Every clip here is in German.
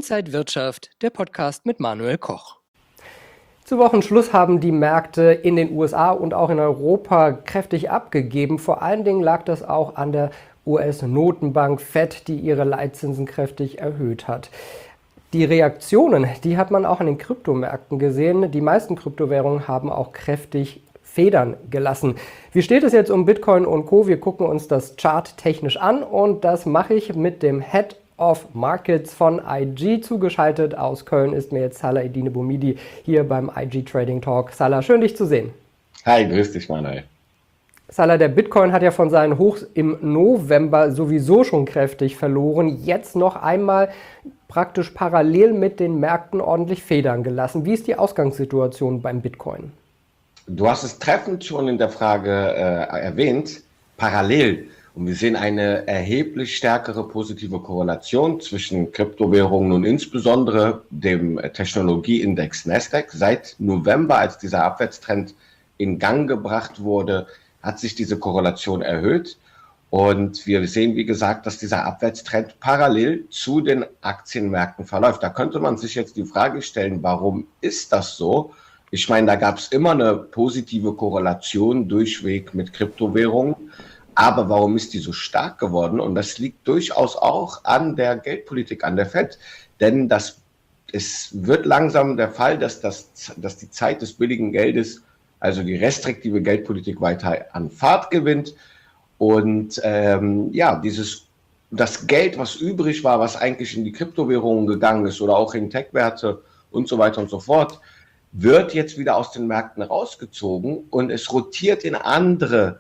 Inside Wirtschaft, der Podcast mit Manuel Koch. Zu Wochenschluss haben die Märkte in den USA und auch in Europa kräftig abgegeben. Vor allen Dingen lag das auch an der US-Notenbank Fed, die ihre Leitzinsen kräftig erhöht hat. Die Reaktionen, die hat man auch an den Kryptomärkten gesehen. Die meisten Kryptowährungen haben auch kräftig Federn gelassen. Wie steht es jetzt um Bitcoin und Co.? Wir gucken uns das Chart technisch an und das mache ich mit dem Head of Markets von IG. Zugeschaltet aus Köln ist mir jetzt Salah Eddine Boumidi hier beim IG Trading Talk. Salah, schön dich zu sehen. Hi, grüß dich Manuel. Salah, der Bitcoin hat ja von seinen Hochs im November sowieso schon kräftig verloren. Jetzt noch einmal praktisch parallel mit den Märkten ordentlich Federn gelassen. Wie ist die Ausgangssituation beim Bitcoin? Du hast es treffend schon in der Frage erwähnt, parallel. Und wir sehen eine erheblich stärkere positive Korrelation zwischen Kryptowährungen und insbesondere dem Technologieindex Nasdaq. Seit November, als dieser Abwärtstrend in Gang gebracht wurde, hat sich diese Korrelation erhöht. Und wir sehen, wie gesagt, dass dieser Abwärtstrend parallel zu den Aktienmärkten verläuft. Da könnte man sich jetzt die Frage stellen, warum ist das so? Ich meine, da gab es immer eine positive Korrelation durchweg mit Kryptowährungen. Aber warum ist die so stark geworden? Und das liegt durchaus auch an der Geldpolitik, an der Fed. Denn es wird langsam der Fall, dass die Zeit des billigen Geldes, also die restriktive Geldpolitik, weiter an Fahrt gewinnt. Und das Geld, was übrig war, was eigentlich in die Kryptowährungen gegangen ist oder auch in Tech-Werte und so weiter und so fort, wird jetzt wieder aus den Märkten rausgezogen und es rotiert in andere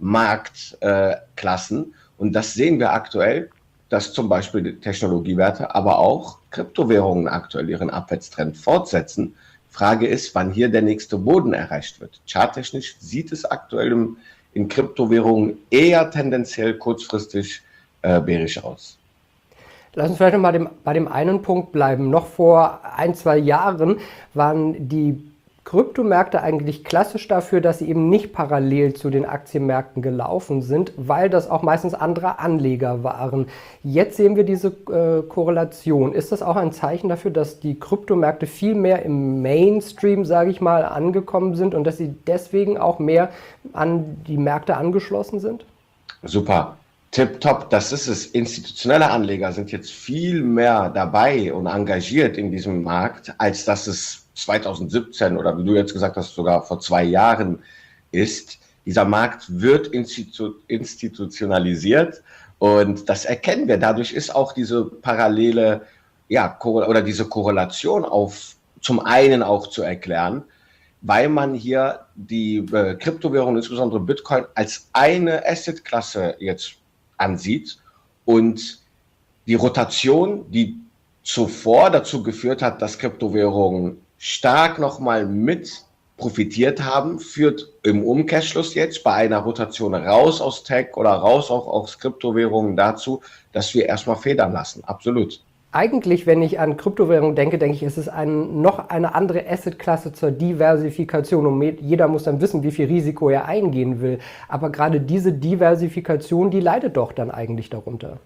Marktklassen. Und das sehen wir aktuell, dass zum Beispiel die Technologiewerte, aber auch Kryptowährungen aktuell ihren Abwärtstrend fortsetzen. Frage ist, wann hier der nächste Boden erreicht wird. Charttechnisch sieht es aktuell in Kryptowährungen eher tendenziell kurzfristig bärisch aus. Lass uns vielleicht noch mal bei dem einen Punkt bleiben. Noch vor 1-2 Jahren waren die Kryptomärkte eigentlich klassisch dafür, dass sie eben nicht parallel zu den Aktienmärkten gelaufen sind, weil das auch meistens andere Anleger waren. Jetzt sehen wir diese Korrelation. Ist das auch ein Zeichen dafür, dass die Kryptomärkte viel mehr im Mainstream, sage ich mal, angekommen sind und dass sie deswegen auch mehr an die Märkte angeschlossen sind? Super. Tipptopp, das ist es. Institutionelle Anleger sind jetzt viel mehr dabei und engagiert in diesem Markt, als dass es 2017 oder wie du jetzt gesagt hast, sogar vor 2 Jahren ist. Dieser Markt wird institutionalisiert und das erkennen wir. Dadurch ist auch diese parallele, oder diese Korrelation zum einen auch zu erklären, weil man hier die Kryptowährung, insbesondere Bitcoin, als eine Assetklasse jetzt ansieht und die Rotation, die zuvor dazu geführt hat, dass Kryptowährungen stark nochmal mit profitiert haben, führt im Umkehrschluss jetzt bei einer Rotation raus aus Tech oder raus auch aus Kryptowährungen dazu, dass wir erstmal federn lassen. Absolut. Eigentlich, wenn ich an Kryptowährungen denke, ist es noch eine andere Assetklasse zur Diversifikation und jeder muss dann wissen, wie viel Risiko er eingehen will. Aber gerade diese Diversifikation, die leidet doch dann eigentlich darunter.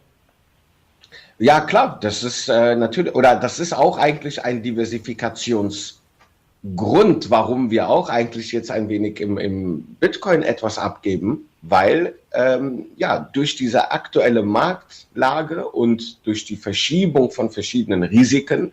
Ja, klar, das ist natürlich, oder das ist auch eigentlich ein Diversifikationsgrund, warum wir auch eigentlich jetzt ein wenig im Bitcoin etwas abgeben, weil durch diese aktuelle Marktlage und durch die Verschiebung von verschiedenen Risiken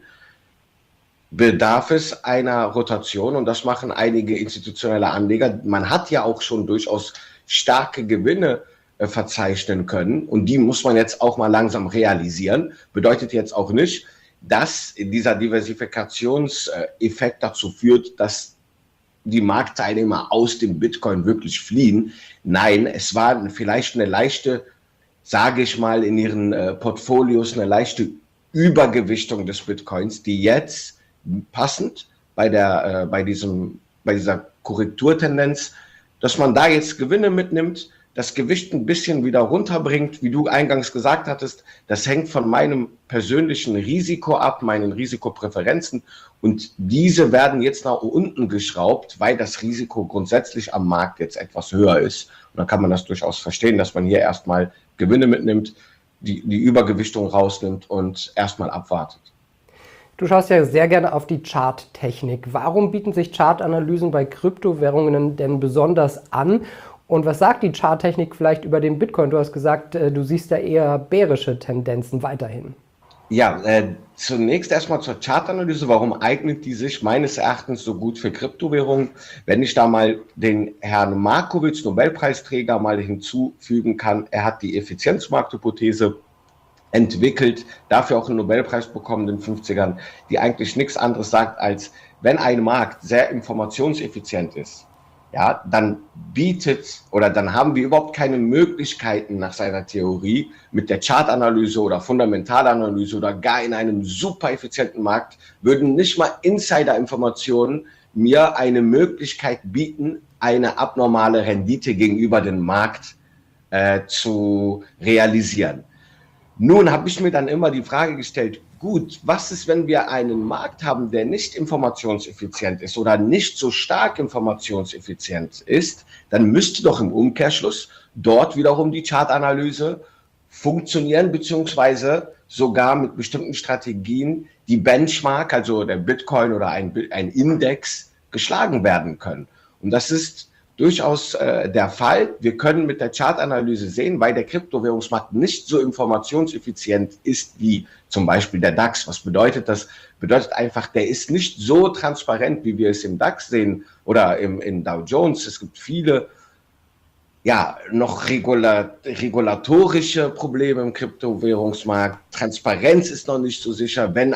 bedarf es einer Rotation und das machen einige institutionelle Anleger. Man hat ja auch schon durchaus starke Gewinne verzeichnen können und die muss man jetzt auch mal langsam realisieren. Bedeutet jetzt auch nicht, dass dieser Diversifikationseffekt dazu führt, dass die Marktteilnehmer aus dem Bitcoin wirklich fliehen. Nein, es war vielleicht eine leichte, sage ich mal, in ihren Portfolios eine leichte Übergewichtung des Bitcoins, die jetzt passend bei dieser Korrekturtendenz, dass man da jetzt Gewinne mitnimmt, das Gewicht ein bisschen wieder runterbringt, wie du eingangs gesagt hattest, das hängt von meinem persönlichen Risiko ab, meinen Risikopräferenzen und diese werden jetzt nach unten geschraubt, weil das Risiko grundsätzlich am Markt jetzt etwas höher ist. Und dann kann man das durchaus verstehen, dass man hier erstmal Gewinne mitnimmt, die Übergewichtung rausnimmt und erstmal abwartet. Du schaust ja sehr gerne auf die Charttechnik. Warum bieten sich Chartanalysen bei Kryptowährungen denn besonders an? Und was sagt die Charttechnik vielleicht über den Bitcoin? Du hast gesagt, du siehst da eher bärische Tendenzen weiterhin. Ja, zunächst erstmal zur Chartanalyse. Warum eignet die sich meines Erachtens so gut für Kryptowährungen? Wenn ich da mal den Herrn Markowitz, Nobelpreisträger, mal hinzufügen kann, er hat die Effizienzmarkthypothese entwickelt, dafür auch einen Nobelpreis bekommen in den 50ern, die eigentlich nichts anderes sagt, als wenn ein Markt sehr informationseffizient ist, ja, dann dann haben wir überhaupt keine Möglichkeiten nach seiner Theorie mit der Chartanalyse oder Fundamentalanalyse oder gar in einem super effizienten Markt würden nicht mal Insider-Informationen mir eine Möglichkeit bieten, eine abnormale Rendite gegenüber dem Markt zu realisieren. Nun habe ich mir dann immer die Frage gestellt, gut, was ist, wenn wir einen Markt haben, der nicht informationseffizient ist oder nicht so stark informationseffizient ist, dann müsste doch im Umkehrschluss dort wiederum die Chartanalyse funktionieren, beziehungsweise sogar mit bestimmten Strategien die Benchmark, also der Bitcoin oder ein Index, geschlagen werden können. Und das ist durchaus der Fall. Wir können mit der Chartanalyse sehen, weil der Kryptowährungsmarkt nicht so informationseffizient ist wie zum Beispiel der DAX. Was bedeutet das? Bedeutet einfach, der ist nicht so transparent, wie wir es im DAX sehen oder in Dow Jones. Es gibt viele noch regulatorische Probleme im Kryptowährungsmarkt. Transparenz ist noch nicht so sicher. Wenn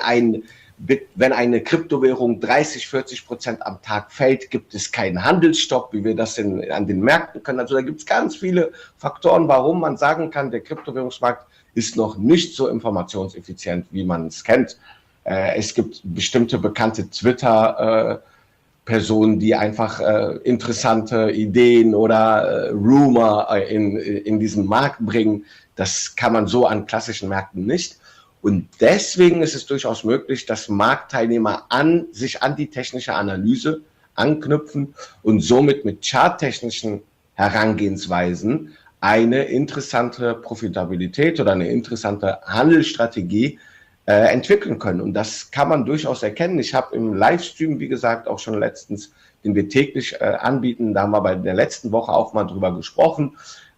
eine Kryptowährung 30-40% am Tag fällt, gibt es keinen Handelsstopp, wie wir das an den Märkten können. Also da gibt es ganz viele Faktoren, warum man sagen kann, der Kryptowährungsmarkt ist noch nicht so informationseffizient, wie man es kennt. Es gibt bestimmte bekannte Twitter-Personen, die einfach interessante Ideen oder Rumor in diesen Markt bringen. Das kann man so an klassischen Märkten nicht. Und deswegen ist es durchaus möglich, dass Marktteilnehmer sich an die technische Analyse anknüpfen und somit mit charttechnischen Herangehensweisen eine interessante Profitabilität oder eine interessante Handelsstrategie entwickeln können. Und das kann man durchaus erkennen. Ich habe im Livestream, wie gesagt, auch schon letztens, den wir täglich anbieten, da haben wir bei der letzten Woche auch mal drüber gesprochen,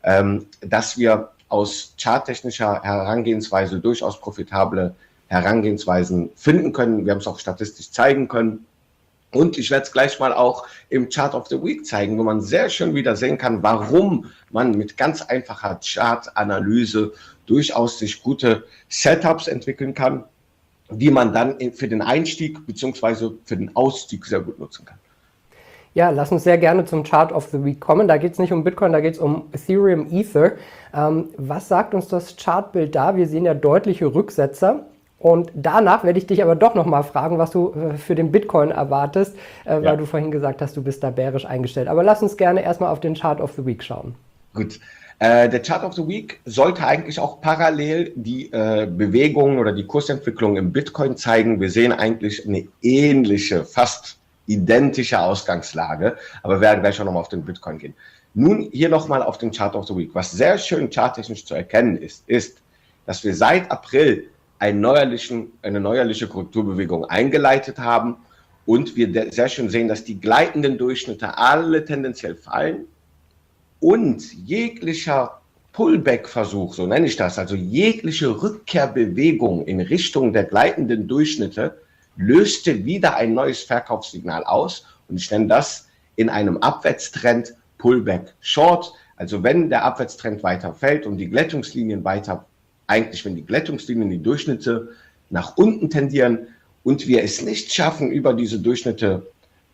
dass wir aus charttechnischer Herangehensweise durchaus profitable Herangehensweisen finden können. Wir haben es auch statistisch zeigen können. Und ich werde es gleich mal auch im Chart of the Week zeigen, wo man sehr schön wieder sehen kann, warum man mit ganz einfacher Chartanalyse durchaus sich gute Setups entwickeln kann, die man dann für den Einstieg bzw. für den Ausstieg sehr gut nutzen kann. Ja, lass uns sehr gerne zum Chart of the Week kommen. Da geht es nicht um Bitcoin, da geht es um Ethereum Ether. Was sagt uns das Chartbild da? Wir sehen ja deutliche Rücksetzer. Und danach werde ich dich aber doch nochmal fragen, was du für den Bitcoin erwartest, weil du vorhin gesagt hast, du bist da bärisch eingestellt. Aber lass uns gerne erstmal auf den Chart of the Week schauen. Gut. Der Chart of the Week sollte eigentlich auch parallel die Bewegungen oder die Kursentwicklung im Bitcoin zeigen. Wir sehen eigentlich eine ähnliche, fast identische Ausgangslage, aber wir werden gleich auch nochmal auf den Bitcoin gehen. Nun hier nochmal auf den Chart of the Week. Was sehr schön charttechnisch zu erkennen ist, dass wir seit April eine neuerliche Korrekturbewegung eingeleitet haben und wir sehr schön sehen, dass die gleitenden Durchschnitte alle tendenziell fallen und jeglicher Pullback-Versuch, so nenne ich das, also jegliche Rückkehrbewegung in Richtung der gleitenden Durchschnitte löste wieder ein neues Verkaufssignal aus und ich nenne das in einem Abwärtstrend Pullback Short. Also wenn der Abwärtstrend weiter fällt und die Glättungslinien wenn die Glättungslinien, die Durchschnitte nach unten tendieren und wir es nicht schaffen, über diese Durchschnitte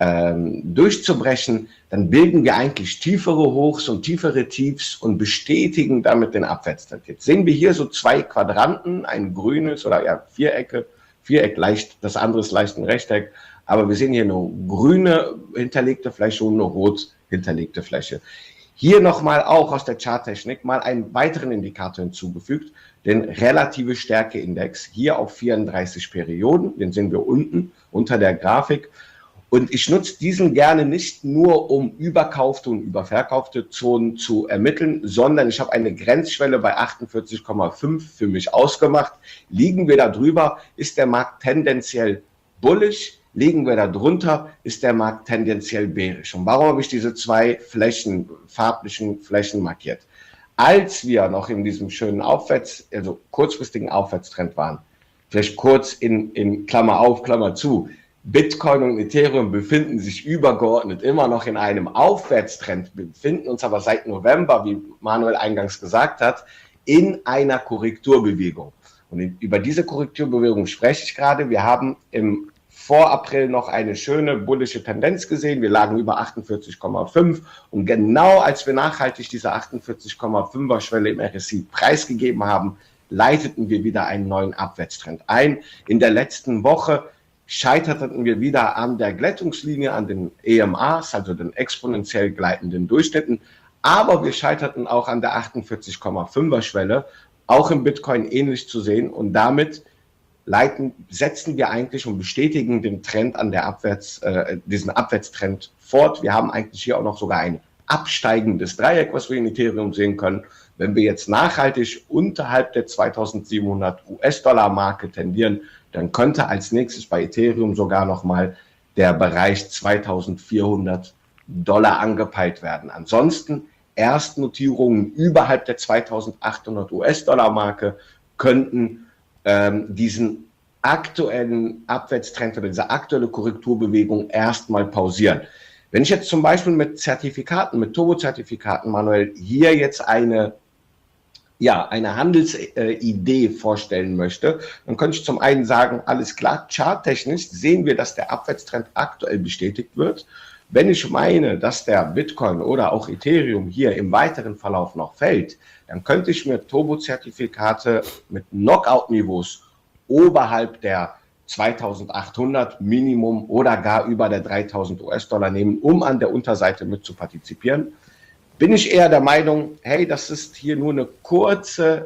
durchzubrechen, dann bilden wir eigentlich tiefere Hochs und tiefere Tiefs und bestätigen damit den Abwärtstrend. Jetzt sehen wir hier so zwei Quadranten, ein grünes oder Viereck leicht, das andere ist leicht ein Rechteck, aber wir sehen hier eine grüne hinterlegte Fläche und eine rot hinterlegte Fläche. Hier nochmal auch aus der Charttechnik mal einen weiteren Indikator hinzugefügt, den relative Stärkeindex, hier auf 34 Perioden, den sehen wir unten unter der Grafik. Und ich nutze diesen gerne nicht nur, um überkaufte und überverkaufte Zonen zu ermitteln, sondern ich habe eine Grenzschwelle bei 48,5 für mich ausgemacht. Liegen wir da drüber, ist der Markt tendenziell bullish. Liegen wir da drunter, ist der Markt tendenziell bärisch. Und warum habe ich diese zwei farblichen Flächen markiert? Als wir noch in diesem schönen kurzfristigen Aufwärtstrend waren, vielleicht kurz in Klammer auf, Klammer zu, Bitcoin und Ethereum befinden sich übergeordnet immer noch in einem Aufwärtstrend, befinden uns aber seit November, wie Manuel eingangs gesagt hat, in einer Korrekturbewegung. Und über diese Korrekturbewegung spreche ich gerade. Wir haben vor April noch eine schöne bullische Tendenz gesehen. Wir lagen über 48,5 und genau als wir nachhaltig diese 48,5er Schwelle im RSI preisgegeben haben, leiteten wir wieder einen neuen Abwärtstrend ein. In der letzten Woche scheiterten wir wieder an der Glättungslinie, an den EMAs, also den exponentiell gleitenden Durchschnitten, aber wir scheiterten auch an der 48,5er Schwelle, auch im Bitcoin ähnlich zu sehen, und damit setzen wir eigentlich und bestätigen den Trend an der diesen Abwärtstrend fort. Wir haben eigentlich hier auch noch sogar ein absteigendes Dreieck, was wir in Ethereum sehen können. Wenn wir jetzt nachhaltig unterhalb der 2700 US-Dollar-Marke tendieren, dann könnte als nächstes bei Ethereum sogar nochmal der Bereich 2400 Dollar angepeilt werden. Ansonsten Erstnotierungen überhalb der 2800 US-Dollar-Marke könnten diesen aktuellen Abwärtstrend oder diese aktuelle Korrekturbewegung erstmal pausieren. Wenn ich jetzt zum Beispiel mit Turbo-Zertifikaten, Manuel, hier jetzt eine Handelsidee vorstellen möchte, dann könnte ich zum einen sagen, alles klar, charttechnisch sehen wir, dass der Abwärtstrend aktuell bestätigt wird. Wenn ich meine, dass der Bitcoin oder auch Ethereum hier im weiteren Verlauf noch fällt, dann könnte ich mir Turbo-Zertifikate mit Knockout-Niveaus oberhalb der 2800 Minimum oder gar über der 3000 US-Dollar nehmen, um an der Unterseite mit zu partizipieren. Bin ich eher der Meinung, hey, das ist hier nur eine kurze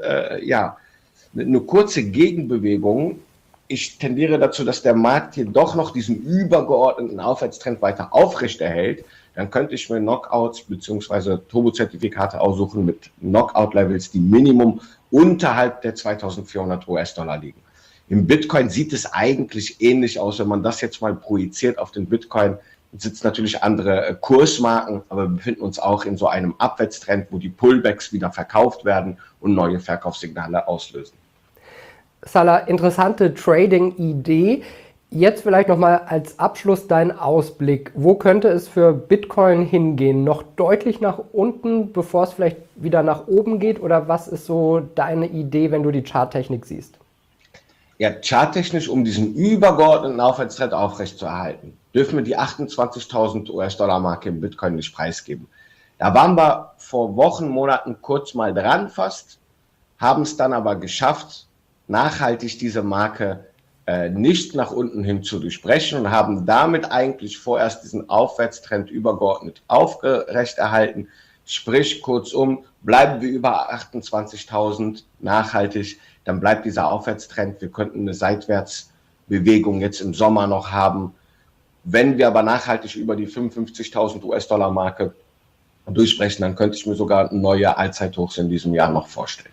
Gegenbewegung. Ich tendiere dazu, dass der Markt hier doch noch diesen übergeordneten Aufwärtstrend weiter aufrechterhält. Dann könnte ich mir Knockouts bzw. Turbo-Zertifikate aussuchen mit Knockout-Levels, die Minimum unterhalb der 2400 US-Dollar liegen. Im Bitcoin sieht es eigentlich ähnlich aus, wenn man das jetzt mal projiziert auf den Bitcoin. Sitzen natürlich andere Kursmarken, aber wir befinden uns auch in so einem Abwärtstrend, wo die Pullbacks wieder verkauft werden und neue Verkaufssignale auslösen. Salah, interessante Trading-Idee. Jetzt vielleicht nochmal als Abschluss dein Ausblick. Wo könnte es für Bitcoin hingehen? Noch deutlich nach unten, bevor es vielleicht wieder nach oben geht? Oder was ist so deine Idee, wenn du die Charttechnik siehst? Ja, charttechnisch, um diesen übergeordneten Aufwärtstrend aufrechtzuerhalten, dürfen wir die 28.000 US-Dollar-Marke im Bitcoin nicht preisgeben. Da waren wir vor Wochen, Monaten kurz mal dran fast, haben es dann aber geschafft, nachhaltig diese Marke nicht nach unten hin zu durchbrechen und haben damit eigentlich vorerst diesen Aufwärtstrend übergeordnet aufrechterhalten. Sprich, kurzum, bleiben wir über 28.000 nachhaltig, dann bleibt dieser Aufwärtstrend. Wir könnten eine Seitwärtsbewegung jetzt im Sommer noch haben. Wenn wir aber nachhaltig über die 55.000 US-Dollar-Marke durchbrechen, dann könnte ich mir sogar neue Allzeithochs in diesem Jahr noch vorstellen.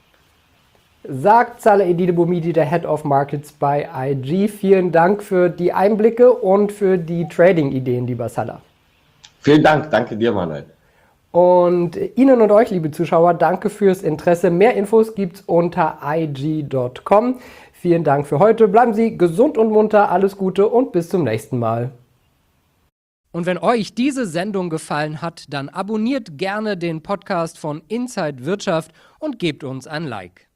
Sagt Salah Eddine-Boumidi, der Head of Markets bei IG. Vielen Dank für die Einblicke und für die Trading-Ideen, lieber Salah. Vielen Dank, danke dir, Manuel. Und Ihnen und euch, liebe Zuschauer, danke fürs Interesse. Mehr Infos gibt's unter ig.com. Vielen Dank für heute. Bleiben Sie gesund und munter, alles Gute und bis zum nächsten Mal. Und wenn euch diese Sendung gefallen hat, dann abonniert gerne den Podcast von Inside Wirtschaft und gebt uns ein Like.